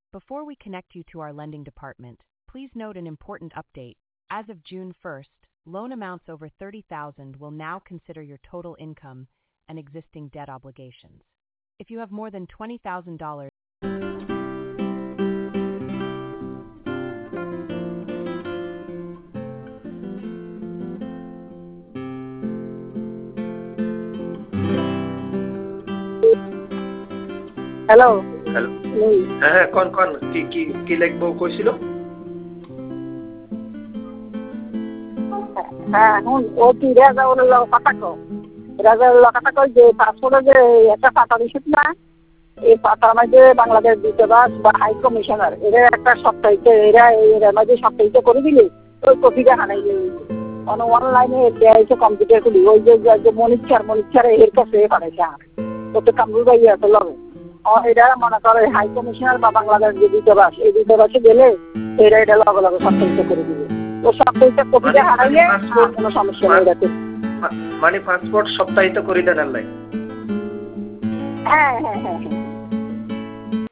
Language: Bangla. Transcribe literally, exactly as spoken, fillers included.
Before we connect you to our lending department, please note an important update. As of June first, loan amounts over thirty thousand dollars will now consider your total income and existing debt obligations. If you have more than twenty thousand dollars, hello hello হ্যাঁ হ্যাঁ কোন কোন কি কি কি লিখবো কইছিল হ্যাঁ এখন ও কি রাজাউল্লাহ কথা কো রাজাউল্লাহ কথা কই যে পাসপোর্টে যে একটা পাতা দিছিস না এই পাতার মধ্যে বাংলাদেশ দূতাবাস বা হাই কমিশনার এরা একটা সপ্তাহিত এরা এর মধ্যে সপ্তাহিত করে দিলে ওই কপিটা হারাই যাবে অন অনলাইনে দেয়াইছে কম্পিউটার খুলি ওই যে মনিচার মনিচার এর কাছে পাঠাইছে আর তো কামরুল ভাই আছে লগে এটা মনে করে হাই কমিশনার বা বাংলাদেশ যে দূতাবাস এই দূতাবাসে গেলে এরা এটা লগে লগে সপ্তাহিত করে দিবে ও সপ্তাহিত কপিটা হারাইলে কোনো সমস্যা নেই যাতে মানে পাসপোর্ট সপ্তাহিত করে দেন আল্লাহ হ্যাঁ হ্যাঁ হ্যাঁ